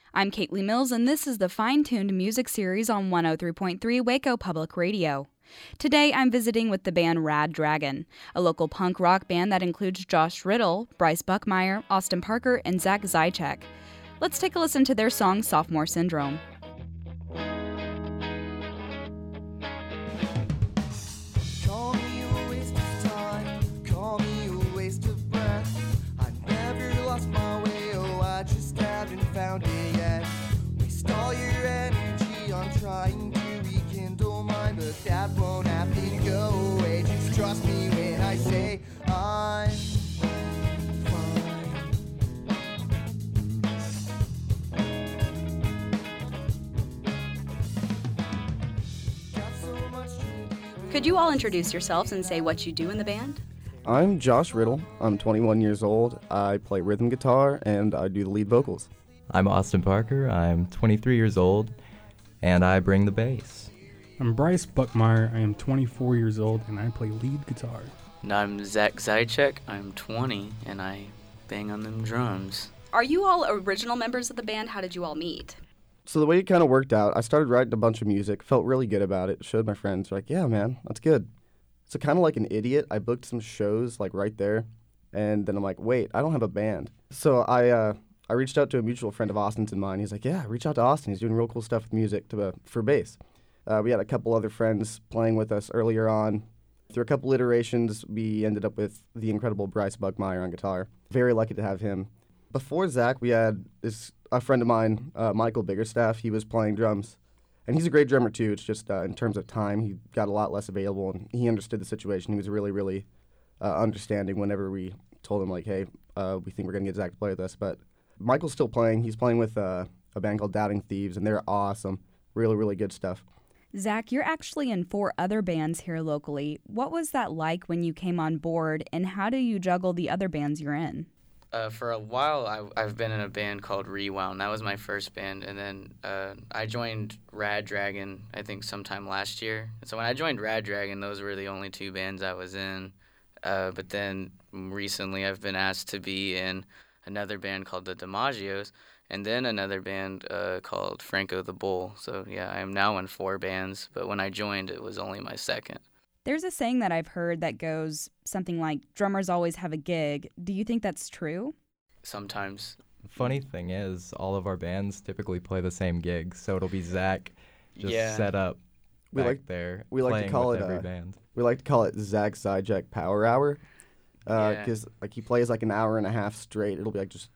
I'm Caitlin Mills, and this is the Fine-Tuned Music Series on 103.3 Waco Public Radio. Today, I'm visiting with the band Rad Dragon, a local punk rock band that includes Josh Riddle, Bryce Buckmeyer, Austin Parker, and Zach Zychek. Let's take a listen to their song, Sophomore Syndrome. Found it yet. Waste all your energy on trying to rekindle mine, but that won't happen. Go away. Just trust me when I say I'm fine. Got so much to do. Could you all introduce yourselves and say what you do in the band? I'm Josh Riddle. I'm 21 years old. I play rhythm guitar and I do the lead vocals. I'm Austin Parker. I'm 23 years old, and I bring the bass. I'm Bryce Buckmeyer. I am 24 years old, and I play lead guitar. And I'm Zach Zychek. I'm 20, and I bang on them drums. Are you all original members of the band? How did you all meet? So the way it kind of worked out, I started writing a bunch of music, felt really good about it, showed my friends, they're like, yeah, man, that's good. So kind of like an idiot, I booked some shows like right there, and then I'm like, wait, I don't have a band. So I reached out to a mutual friend of Austin's and mine. He's like, yeah, reach out to Austin. He's doing real cool stuff with music for bass. We had a couple other friends playing with us earlier on. Through a couple iterations, we ended up with the incredible Bryce Buckmeyer on guitar. Very lucky to have him. Before Zach, we had a friend of mine, Michael Biggerstaff. He was playing drums. And he's a great drummer, too. It's just in terms of time, he got a lot less available, and he understood the situation. He was really, really understanding whenever we told him, like, hey, we think we're going to get Zach to play with us. But Michael's still playing. He's playing with a band called Doubting Thieves, and they're awesome. Really, really good stuff. Zach, you're actually in 4 other bands here locally. What was that like when you came on board, and how do you juggle the other bands you're in? For a while, I've been in a band called Rewound. That was my first band, and then I joined Rad Dragon, I think, sometime last year. So when I joined Rad Dragon, those were the only 2 bands I was in. But then recently, I've been asked to be in another band called the DiMaggios, and then another band called Franco the Bull. So, yeah, I am now in 4 bands, but when I joined, it was only my second. There's a saying that I've heard that goes something like, drummers always have a gig. Do you think that's true? Sometimes. Funny thing is, all of our bands typically play the same gigs, so it'll be Zach just set up there we like playing to call with it, every band. We like to call it Zach Zychek Power Hour. Yeah. Because like he plays like an hour and a half straight. It'll be like just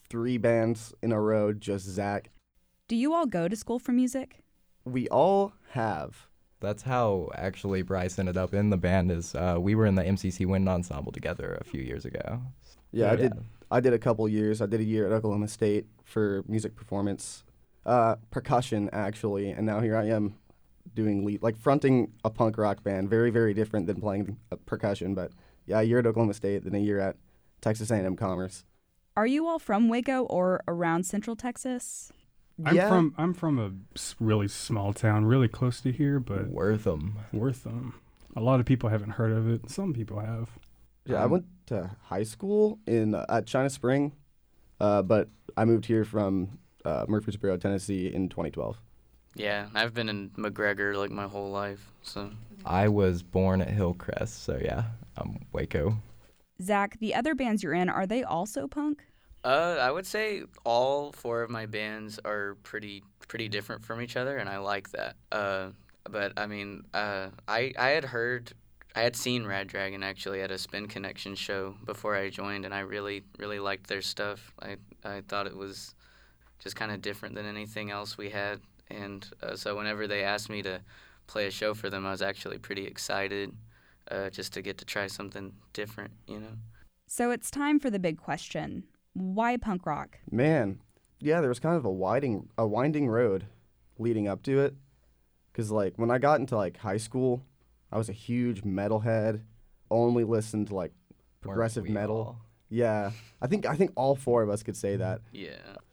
3 bands in a row, just Zach. Do you all go to school for music? We all have. That's how actually Bryce ended up in the band. Is we were in the MCC Wind Ensemble together a few years ago. Yeah, I did a couple years. I did a year at Oklahoma State for music performance, percussion actually, and now here I am doing lead, like fronting a punk rock band. Very, very different than playing percussion, but yeah, a year at Oklahoma State, then a year at Texas A&M Commerce. Are you all from Waco or around Central Texas? I'm from a really small town, really close to here, but Wortham. A lot of people haven't heard of it. Some people have. Yeah, I went to high school at China Spring, but I moved here from Murfreesboro, Tennessee in 2012. Yeah, I've been in McGregor like my whole life, so. I was born at Hillcrest, so yeah, I'm Waco. Zach, the other bands you're in, are they also punk? I would say all 4 of my bands are pretty different from each other, and I like that. But I mean, I had seen Rad Dragon actually at a Spin Connection show before I joined, and I really liked their stuff. I thought it was just kind of different than anything else we had, and so whenever they asked me to play a show for them, I was actually pretty excited just to get to try something different, you know. So it's time for the big question. Why punk rock? Man, yeah, there was kind of a winding road leading up to it. Because, like, when I got into, like, high school, I was a huge metalhead, only listened to, like, progressive metal. All? Yeah, I think all 4 of us could say that. Yeah.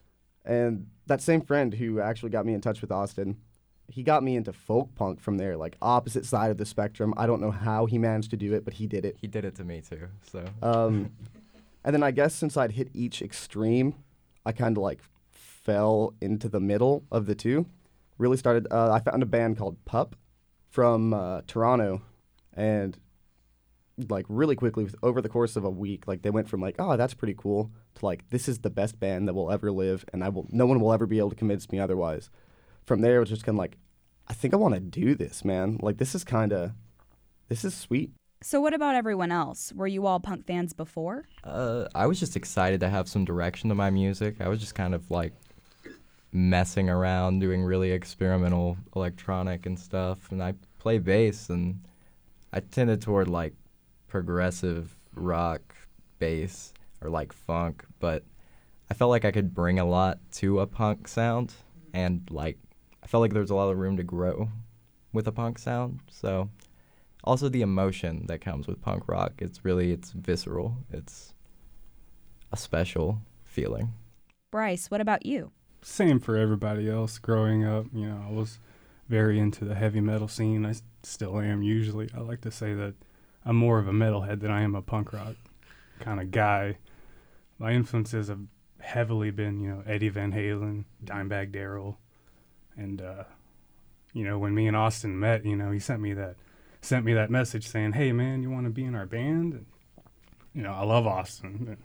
And that same friend who actually got me in touch with Austin, he got me into folk punk from there, like, opposite side of the spectrum. I don't know how he managed to do it, but he did it. He did it to me, too, so. And then I guess since I'd hit each extreme, I kind of, like, fell into the middle of the two. Really started, I found a band called Pup from Toronto, and like really quickly over the course of a week, like they went from like, oh, that's pretty cool, to like, this is the best band that will ever live, and no one will ever be able to convince me otherwise. From there, it was just kind of like, I think I want to do this, man. Like, this is sweet. So what about everyone else? Were you all punk fans before? I was just excited to have some direction to my music. I was just kind of like messing around, doing really experimental electronic and stuff, and I play bass, and I tended toward like progressive rock bass or like funk, but I felt like I could bring a lot to a punk sound, and like I felt like there was a lot of room to grow with a punk sound. So also the emotion that comes with punk rock, it's visceral. It's a special feeling. Bryce, what about you? Same for everybody else. Growing up, I was very into the heavy metal scene. I still am usually. I like to say that I'm more of a metalhead than I am a punk rock kind of guy. My influences have heavily been, Eddie Van Halen, Dimebag Darrell, and when me and Austin met, he sent me that message saying, "Hey man, you want to be in our band?" And, I love Austin.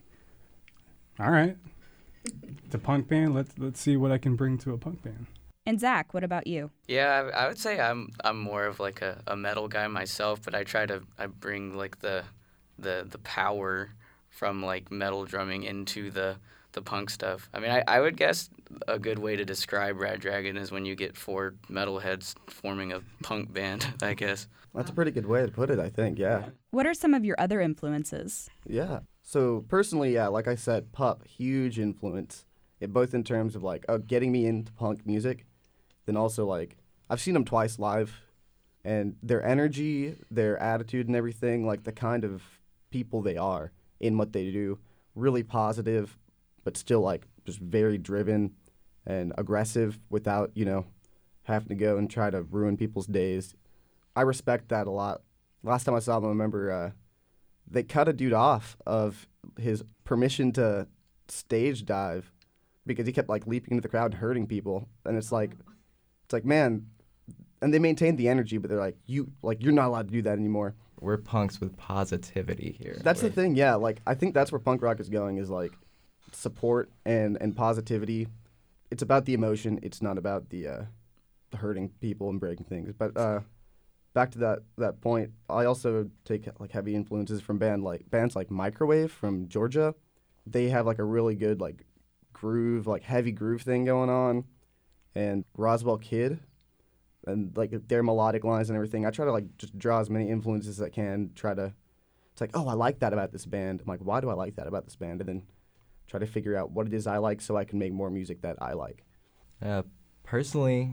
All right, it's a punk band. Let's see what I can bring to a punk band. And Zach, what about you? Yeah, I would say I'm more of like a metal guy myself, but I bring like the power from like metal drumming into the punk stuff. I mean, I would guess a good way to describe Rad Dragon is when you get 4 metalheads forming a punk band, I guess. That's a pretty good way to put it, I think, yeah. What are some of your other influences? Yeah. So personally, yeah, like I said, Pup, huge influence, both in terms of like getting me into punk music, then also like I've seen them twice live, and their energy, their attitude and everything, like the kind of people they are in what they do, really positive, but still like just very driven and aggressive without, having to go and try to ruin people's days. I respect that a lot. Last time I saw them, I remember they cut a dude off of his permission to stage dive because he kept like leaping into the crowd and hurting people. And it's like, man, and they maintained the energy, but they're like, you're not allowed to do that anymore. We're punks with positivity here. That's the thing, yeah. Like, I think that's where punk rock is going, is like support and positivity. It's about the emotion. It's not about the hurting people and breaking things. But back to that point, I also take like heavy influences from bands like Microwave from Georgia. They have like a really good like groove, like heavy groove thing going on, and Roswell Kid, and like their melodic lines and everything. I try to like just draw as many influences as I can. It's like, oh, I like that about this band. I'm like, why do I like that about this band? And then try to figure out what it is I like so I can make more music that I like. Personally,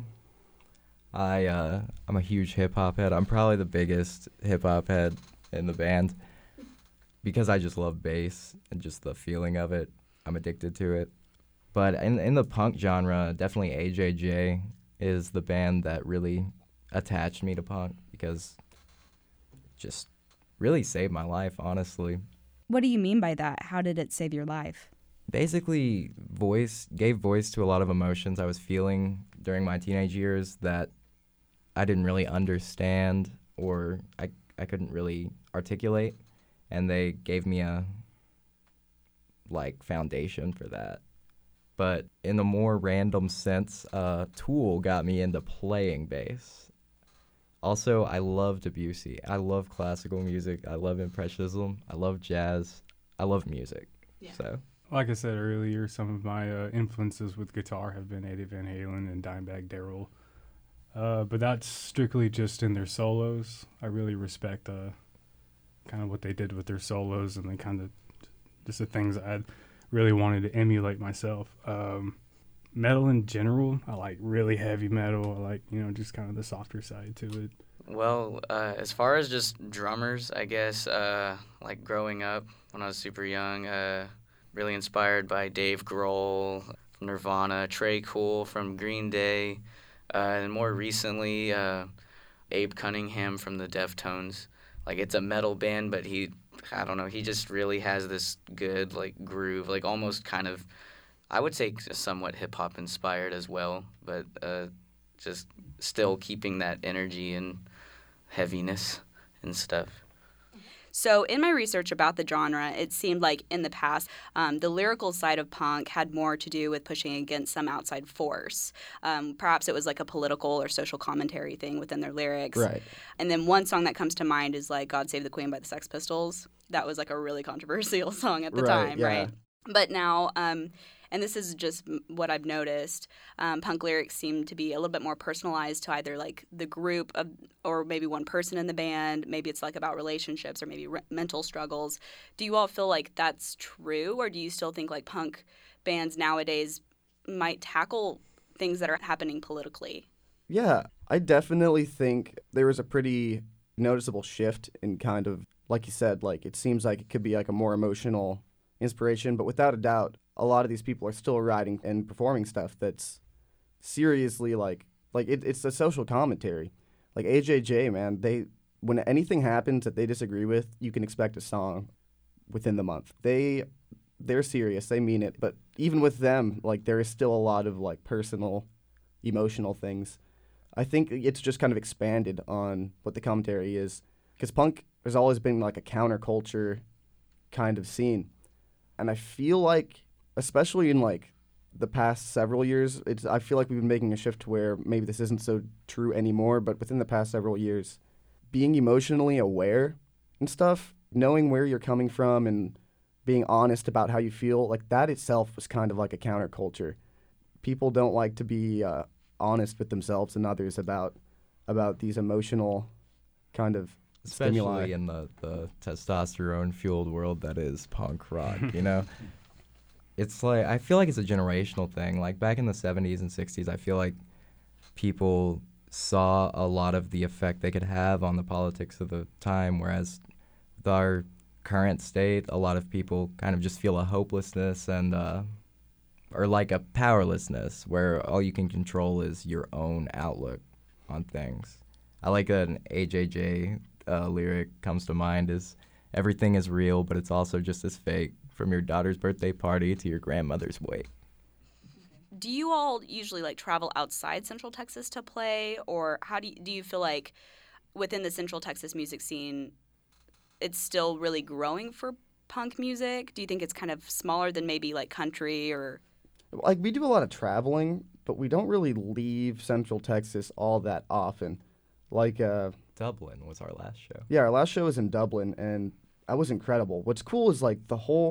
I'm a huge hip-hop head. I'm probably the biggest hip-hop head in the band because I just love bass and just the feeling of it. I'm addicted to it. But in the punk genre, definitely AJJ is the band that really attached me to punk because it just really saved my life, honestly. What do you mean by that? How did it save your life? Basically, gave voice to a lot of emotions I was feeling during my teenage years that I didn't really understand or I couldn't really articulate, and they gave me a foundation for that. But in a more random sense, Tool got me into playing bass. Also, I love Debussy. I love classical music. I love Impressionism. I love jazz. I love music. Yeah. So, like I said earlier, some of my influences with guitar have been Eddie Van Halen and Dimebag Darrell. But that's strictly just in their solos. I really respect kind of what they did with their solos and the kind of just the things I really wanted to emulate myself. Metal in general, I like really heavy metal. I like, just kind of the softer side to it. Well, as far as just drummers, I guess, like growing up when I was super young, really inspired by Dave Grohl from Nirvana, Trey Cool from Green Day, and more recently, Abe Cunningham from the Deftones. Like, it's a metal band, but he just really has this good, like, groove, like, almost kind of I would say somewhat hip hop inspired as well, but just still keeping that energy and heaviness and stuff. So, in my research about the genre, it seemed like in the past, the lyrical side of punk had more to do with pushing against some outside force. Perhaps it was like a political or social commentary thing within their lyrics. Right. And then one song that comes to mind is like God Save the Queen by the Sex Pistols. That was like a really controversial song at the Right, time, yeah. right? But now, and this is just what I've noticed, punk lyrics seem to be a little bit more personalized to either like the group of, or maybe one person in the band. Maybe it's like about relationships or maybe mental struggles. Do you all feel like that's true, or do you still think like punk bands nowadays might tackle things that are happening politically? Yeah, I definitely think there was a pretty noticeable shift in kind of, like you said, like it seems like it could be like a more emotional inspiration, but without a doubt, a lot of these people are still writing and performing stuff that's seriously it's a social commentary. Like AJJ, man, when anything happens that they disagree with, you can expect a song within the month. They're serious, they mean it, but even with them, like there is still a lot of like personal, emotional things. I think it's just kind of expanded on what the commentary is, because punk has always been like a counterculture kind of scene. And I feel like, especially in like the past several years, I feel like we've been making a shift to where maybe this isn't so true anymore, but within the past several years, being emotionally aware and stuff, knowing where you're coming from and being honest about how you feel, like that itself was kind of like a counterculture. People don't like to be honest with themselves and others about these emotional kind of stimuli. Especially in the testosterone-fueled world that is punk rock, you know? It's like, I feel like it's a generational thing. Like, back in the 70s and 60s, I feel like people saw a lot of the effect they could have on the politics of the time, whereas with our current state, a lot of people kind of just feel a hopelessness and, or like a powerlessness, where all you can control is your own outlook on things. I like an AJJ lyric comes to mind is, everything is real, but it's also just as fake, from your daughter's birthday party to your grandmother's wake. Do you all usually like travel outside Central Texas to play, or how do you feel like within the Central Texas music scene, it's still really growing for punk music? Do you think it's kind of smaller than maybe like country or? Like we do a lot of traveling, but we don't really leave Central Texas all that often. Like Dublin was our last show. Yeah, our last show was in Dublin, and that was incredible. What's cool is like the whole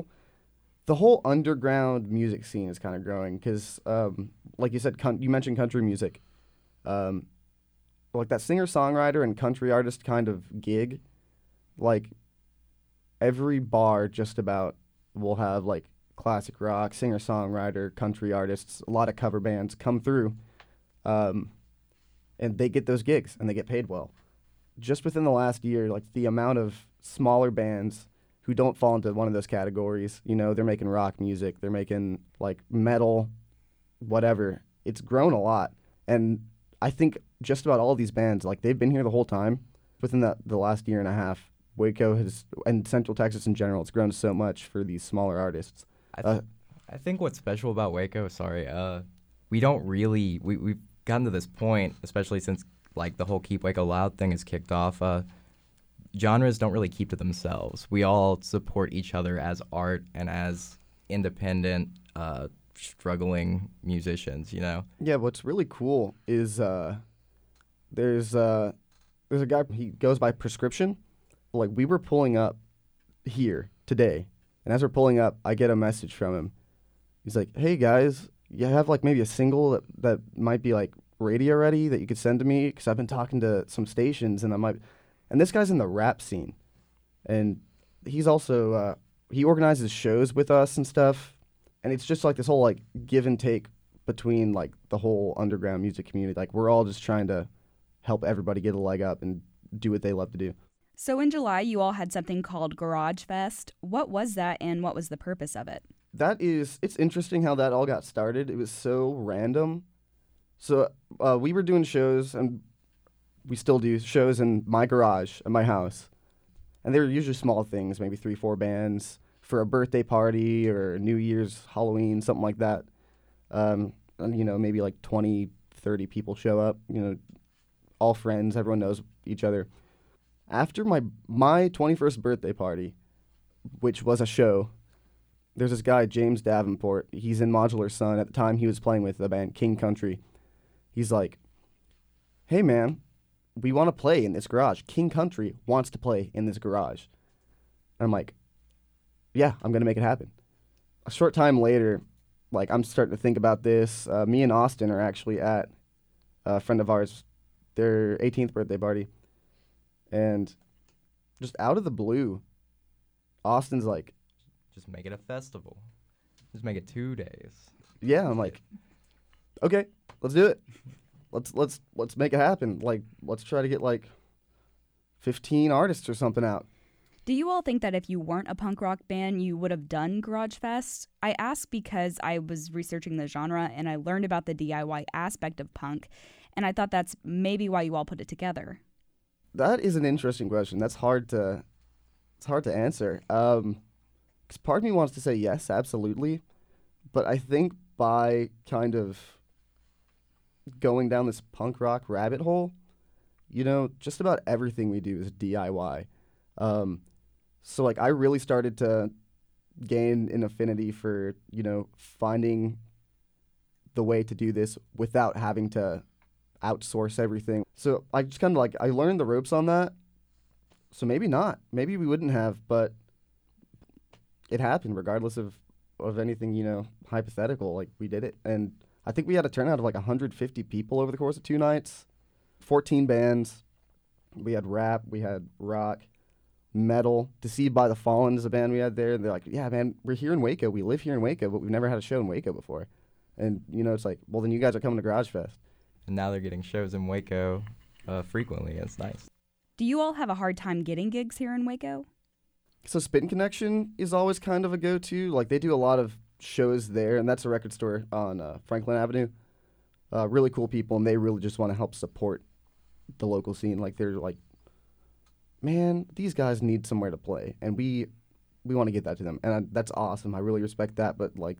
underground music scene is kind of growing because, like you said, you mentioned country music. Like that singer-songwriter and country artist kind of gig, like every bar just about will have like classic rock, singer-songwriter, country artists, a lot of cover bands come through, and they get those gigs and they get paid well. Just within the last year, like the amount of smaller bands who don't fall into one of those categories, you know, they're making rock music, they're making like metal, whatever. It's grown a lot. And I think just about all of these bands, like they've been here the whole time. Within the last year and a half, Waco has, and Central Texas in general, it's grown so much for these smaller artists. I think what's special about Waco, we don't really, we've gotten to this point, especially since like the whole Keep Waco Loud thing is kicked off. Genres don't really keep to themselves. We all support each other as art and as independent, struggling musicians, you know? Yeah, what's really cool is there's a guy, he goes by Prescription. Like, we were pulling up here today, and as we're pulling up, I get a message from him. He's like, hey, guys, you have, like, maybe a single that might be, like, radio ready that you could send to me? Because I've been talking to some stations, and And this guy's in the rap scene, and he's also, he organizes shows with us and stuff, and it's just like this whole like give and take between like the whole underground music community. Like we're all just trying to help everybody get a leg up and do what they love to do. So in July, you all had something called Garage Fest. What was that, and what was the purpose of it? It's interesting how that all got started. It was so random. So we were doing shows, and we still do shows in my garage at my house. And they were usually small things, maybe 3-4 bands, for a birthday party or New Year's, Halloween, something like that. And, you know, maybe like 20, 30 people show up, you know, all friends, everyone knows each other. After my 21st birthday party, which was a show, there's this guy, James Davenport. He's in Modular Sun. At the time, he was playing with the band King Country. He's like, hey, man, we want to play in this garage. King Country wants to play in this garage. And I'm like, yeah, I'm going to make it happen. A short time later, like, I'm starting to think about this. Me and Austin are actually at a friend of ours, their 18th birthday party. And just out of the blue, Austin's like, Just make it a festival. Just make it 2 days. yeah, I'm like, okay, let's do it. Let's make it happen. Like, let's try to get like 15 artists or something out. Do you all think that if you weren't a punk rock band, you would have done Garage Fest? I ask because I was researching the genre and I learned about the DIY aspect of punk, and I thought that's maybe why you all put it together. That is an interesting question. It's hard to answer. 'Cause part of me wants to say yes, absolutely, but I think by kind of going down this punk rock rabbit hole, you know, just about everything we do is DIY. So like I really started to gain an affinity for, you know, finding the way to do this without having to outsource everything. So I just kind of like, I learned the ropes on that. So maybe not. Maybe we wouldn't have, but it happened regardless of anything, you know, hypothetical. Like, we did it. And I think we had a turnout of like 150 people over the course of 2 nights, 14 bands. We had rap, we had rock, metal. Deceived by the Fallen is a band we had there. They're like, yeah, man, we're here in Waco. We live here in Waco, but we've never had a show in Waco before. And, you know, it's like, well, then you guys are coming to Garage Fest. And now they're getting shows in Waco frequently. It's nice. Do you all have a hard time getting gigs here in Waco? So Spin Connection is always kind of a go-to. Like, they do a lot of shows there, and that's a record store on Franklin Avenue. Really cool people, and they really just want to help support the local scene. Like, they're like, man, these guys need somewhere to play, and we want to get that to them, and that's awesome. I really respect that. But like,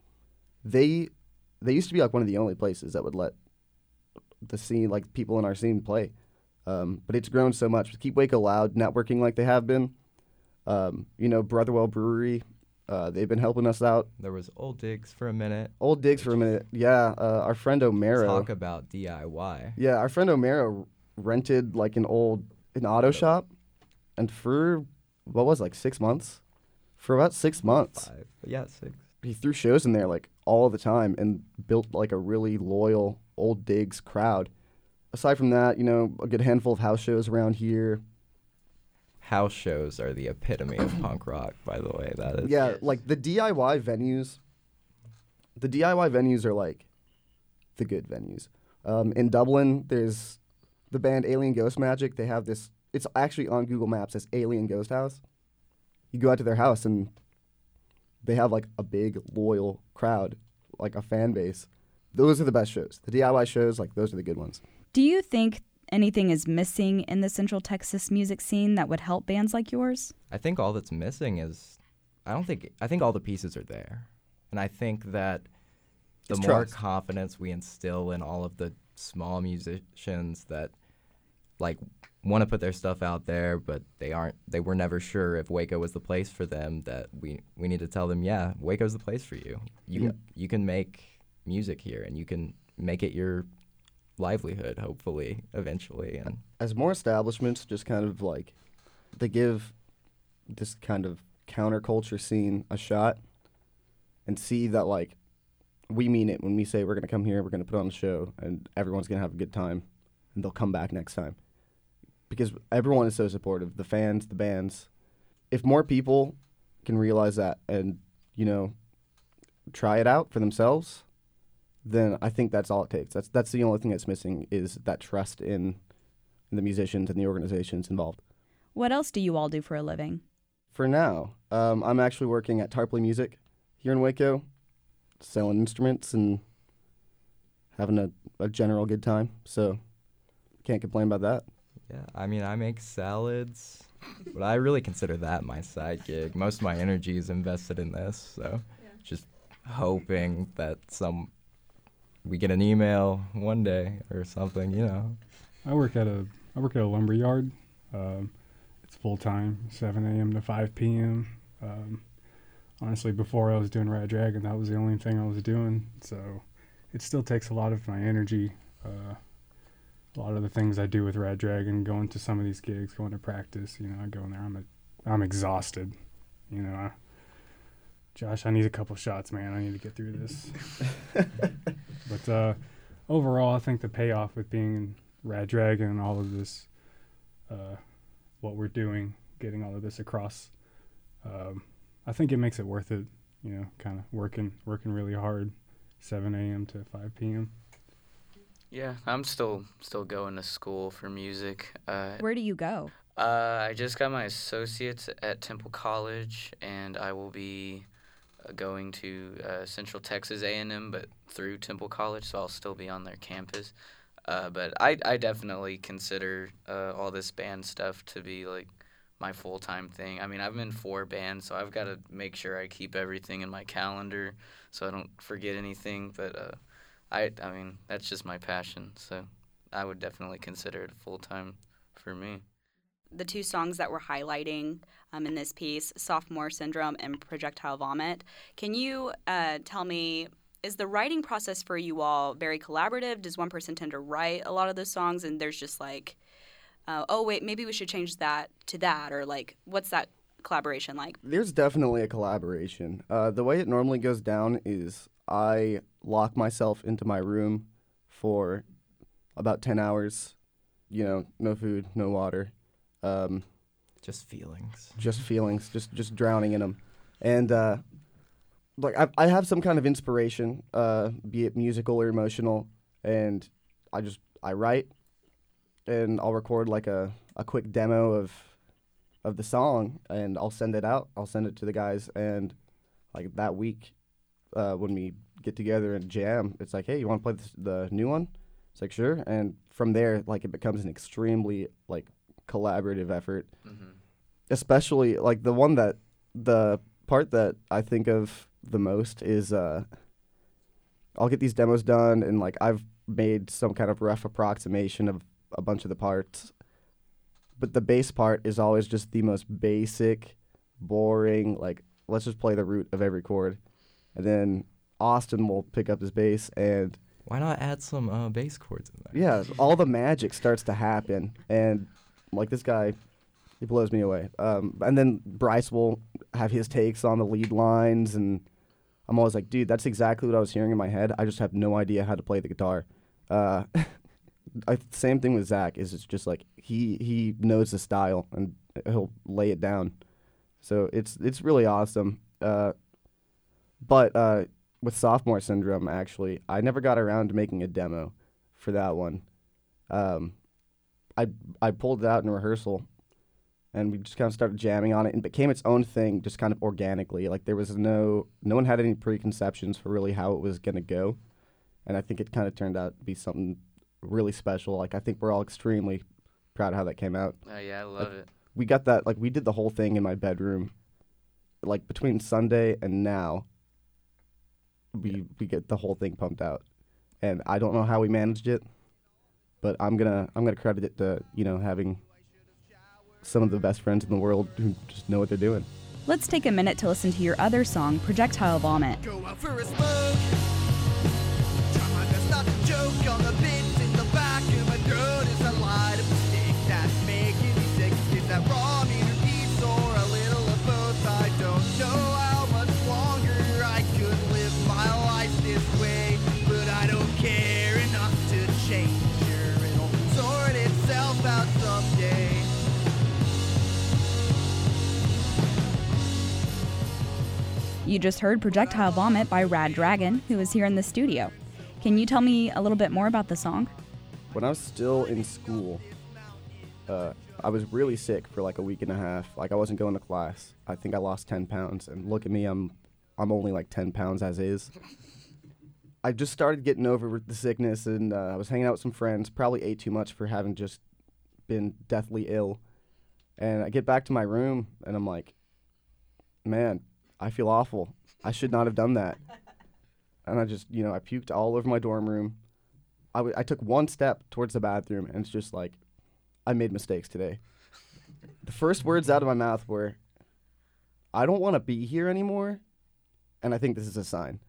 they used to be like one of the only places that would let the scene, like people in our scene, play. But it's grown so much. Keep Waco Loud networking like they have been. You know, Brotherwell Brewery, they've been helping us out. There was Old Digs for a minute. Old Digs for a minute, yeah. Our friend O'Mara. Talk about DIY. Yeah, our friend O'Mara rented like an auto shop, and for what was it, like 6 months? For about 6 months, 5. Yeah, 6. he threw shows in there like all the time and built like a really loyal Old Digs crowd. Aside from that, you know, a good handful of house shows around here. House shows are the epitome of punk rock, by the way. That is. Yeah, like the DIY venues. The DIY venues are like the good venues. In Dublin, there's the band Alien Ghost Magic. They have this. It's actually on Google Maps as Alien Ghost House. You go out to their house and they have like a big loyal crowd, like a fan base. Those are the best shows. The DIY shows, like those are the good ones. Do you think anything is missing in the Central Texas music scene that would help bands like yours? I think all that's missing is, I think all the pieces are there. And I think that the It's more trust. confidence we instill in all of the small musicians that like want to put their stuff out there, but they were never sure if Waco was the place for them, that we need to tell them, yeah, Waco's the place for you. You can make music here and you can make it your livelihood, hopefully, eventually. And As more establishments just kind of like, they give this kind of counterculture scene a shot and see that like we mean it when we say we're going to come here, we're going to put on a show, and everyone's going to have a good time, and they'll come back next time. Because everyone is so supportive, the fans, the bands. If more people can realize that and, you know, try it out for themselves, then I think that's all it takes. That's the only thing that's missing, is that trust in the musicians and the organizations involved. What else do you all do for a living? For now, I'm actually working at Tarpley Music here in Waco, selling instruments and having a general good time. So can't complain about that. Yeah, I mean, I make salads, but I really consider that my side gig. Most of my energy is invested in this, so just hoping that we get an email one day or something, you know. I work at a lumber yard. It's full time, 7 a.m. to 5 p.m. Honestly, before I was doing Rad Dragon, that was the only thing I was doing. So it still takes a lot of my energy. A lot of the things I do with Rad Dragon, going to some of these gigs, going to practice, you know, I go in there, I'm exhausted. You know, Josh, I need a couple shots, man. I need to get through this. But overall, I think the payoff with being in Rad Dragon and all of this, what we're doing, getting all of this across, I think it makes it worth it. You know, kind of working really hard, 7 a.m. to 5 p.m. Yeah, I'm still going to school for music. Where do you go? I just got my associates at Temple College, and I will be going to Central Texas A&M, but through Temple College, so I'll still be on their campus. But I definitely consider all this band stuff to be like my full-time thing. I mean, I'm in 4 bands, so I've got to make sure I keep everything in my calendar so I don't forget anything. But I mean, that's just my passion, so I would definitely consider it full-time for me. The 2 songs that we're highlighting in this piece, Sophomore Syndrome and Projectile Vomit. Can you tell me, is the writing process for you all very collaborative? Does one person tend to write a lot of those songs and there's just like, oh, wait, maybe we should change that to that? Or like, what's that collaboration like? There's definitely a collaboration. The way it normally goes down is I lock myself into my room for about 10 hours, you know, no food, no water. Just feelings. Just drowning in them. And, like, I have some kind of inspiration, be it musical or emotional, and I write, and I'll record, like, a quick demo of the song, and I'll send it out. I'll send it to the guys, and, like, that week, when we get together and jam, it's like, hey, you want to play the new one? It's like, sure. And from there, like, it becomes an extremely, like, collaborative effort. Mm-hmm. Especially, like, the part that I think of the most is I'll get these demos done, and, like, I've made some kind of rough approximation of a bunch of the parts. But the bass part is always just the most basic, boring, like, let's just play the root of every chord. And then Austin will pick up his bass, and why not add some bass chords in there? yeah, all the magic starts to happen, and like this guy, he blows me away. And then Bryce will have his takes on the lead lines, and I'm always like, dude, that's exactly what I was hearing in my head. I just have no idea how to play the guitar. Same thing with Zach. Is it's just like he knows the style and he'll lay it down. So it's really awesome. But with Sophomore Syndrome, actually, I never got around to making a demo for that one. I pulled it out in rehearsal, and we just kind of started jamming on it, and it became its own thing just kind of organically. Like, there was no one had any preconceptions for really how it was going to go, and I think it kind of turned out to be something really special. Like, I think we're all extremely proud of how that came out. Oh, yeah, I love it. We got that, like, we did the whole thing in my bedroom. Like, between Sunday and now, we get the whole thing pumped out. And I don't know how we managed it, but I'm gonna credit it to, you know, having some of the best friends in the world who just know what they're doing. Let's take a minute to listen to your other song, Projectile Vomit. Go out for a smoke. Try my best not to joke on the bits in the back of my throat. Is a light of mistake that's making me sick? Is that raw meter beats or a little of both? I don't know how much longer I could live my life this way, but I don't care enough to change. Sure, it'll sort itself out someday. You just heard Projectile Vomit by Rad Dragon, who is here in the studio. Can you tell me a little bit more about the song? When I was still in school, I was really sick for like a week and a half. Like, I wasn't going to class. I think I lost 10 pounds, and look at me, I'm only like 10 pounds as is. I just started getting over the sickness, and I was hanging out with some friends. Probably ate too much for having just been deathly ill. And I get back to my room, and I'm like, man, I feel awful. I should not have done that. And I just, I puked all over my dorm room. I took one step towards the bathroom, and it's just like, I made mistakes today. The first words out of my mouth were, I don't want to be here anymore, and I think this is a sign.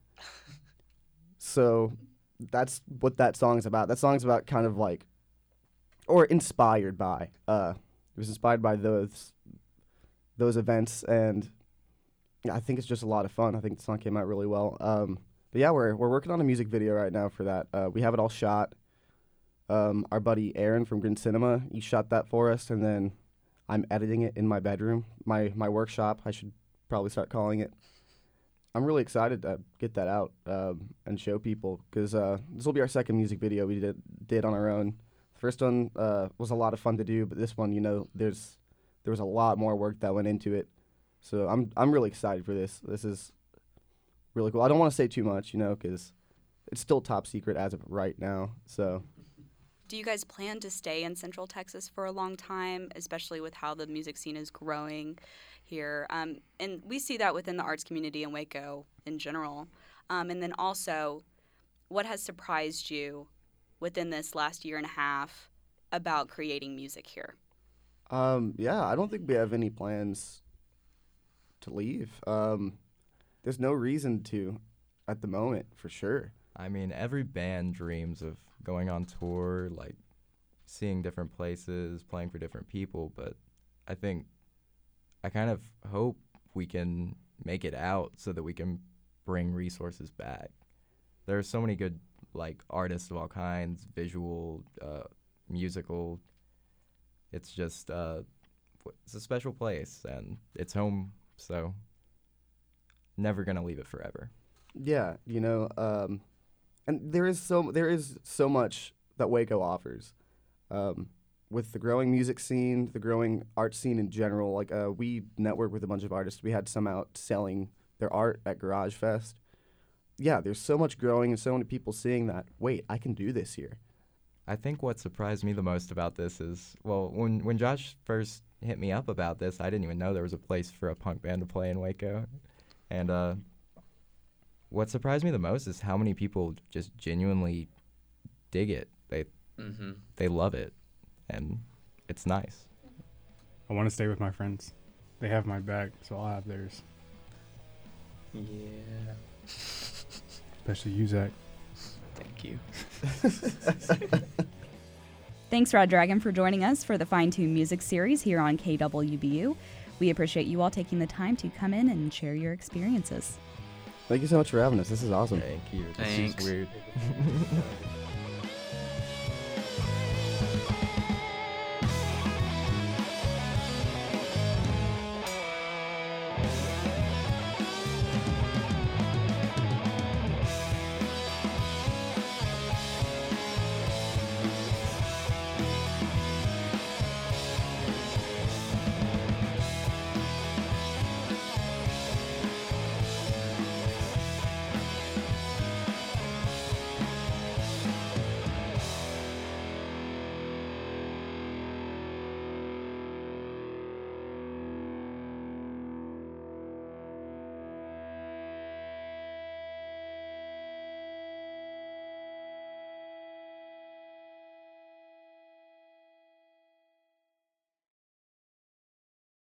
So that's what that song's about. That song's about kind of like, or inspired by. It was inspired by those events, and I think it's just a lot of fun. I think the song came out really well. But yeah, we're working on a music video right now for that. We have it all shot. Our buddy Aaron from Grin Cinema, he shot that for us, and then I'm editing it in my bedroom, my workshop. I should probably start calling it. I'm really excited to get that out and show people, because this will be our second music video we did on our own. The first one was a lot of fun to do, but this one, there was a lot more work that went into it. So I'm really excited for this. This is really cool. I don't want to say too much, because it's still top secret as of right now. So, do you guys plan to stay in Central Texas for a long time, especially with how the music scene is growing here? And we see that within the arts community in Waco in general. And then also, what has surprised you within this last year and a half about creating music here? Yeah, I don't think we have any plans to leave. There's no reason to at the moment, for sure. I mean, every band dreams of going on tour, like seeing different places, playing for different people, but I think I kind of hope we can make it out so that we can bring resources back. There are so many good like artists of all kinds, visual, musical. It's just it's a special place, and it's home, so never gonna leave it forever. Yeah, and there is so much that Waco offers, with the growing music scene, the growing art scene in general. Like we network with a bunch of artists. We had some out selling their art at Garage Fest. Yeah, there's so much growing and so many people seeing that, wait, I can do this here. I think what surprised me the most about this is, well, when Josh first hit me up about this, I didn't even know there was a place for a punk band to play in Waco. And what surprised me the most is how many people just genuinely dig it. They love it, and it's nice. I want to stay with my friends. They have my back, so I'll have theirs. Yeah. Especially you, Zach. Thank you. Thanks, Rad Dragon, for joining us for the Fine Tune Music Series here on KWBU. We appreciate you all taking the time to come in and share your experiences. Thank you so much for having us. This is awesome. Thank you. Thanks. This is weird.